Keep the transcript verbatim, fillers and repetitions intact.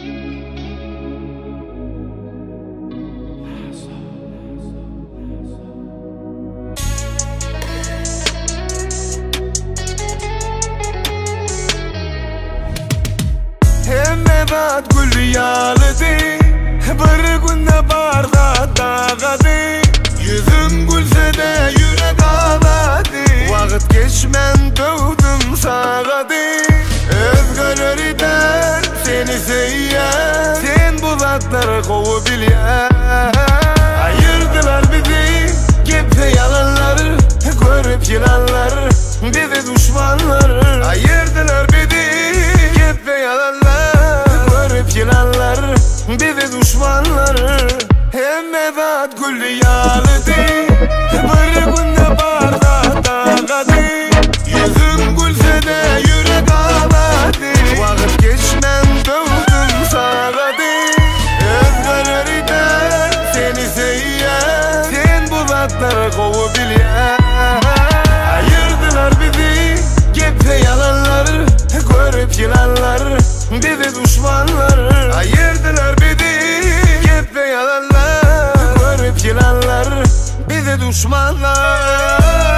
Hemmevat gül yağlıdı, bir günde barda dağıdı. Yüzün gülse de yürek ağladı, vakit geçmen doğdum sağadı. Özgürleri der seni seyyar, sen bu zatları kovu bilyer. Ayırdılar bizi gepte yalanlar, görüp yılanlar bizi düşmanlar. Ayırdılar bizi gepte yalanlar, görüp yılanlar bizi düşmanlar. Hemmevat gül yağlıdı, bir günde barda dağıdı. Yüzün gülse de yürek ağladı, vakit geçmen doğdum sağadı. Özgürleri der seni seyyar, sen bu zatları kovu bilyer. Ayırdılar bizi gepte yalanlar, görüp yılanlar bizi düşmanlar. Ayırdılar bizi gepte yalanlar, görüp yılanlar bizi düşmanlar.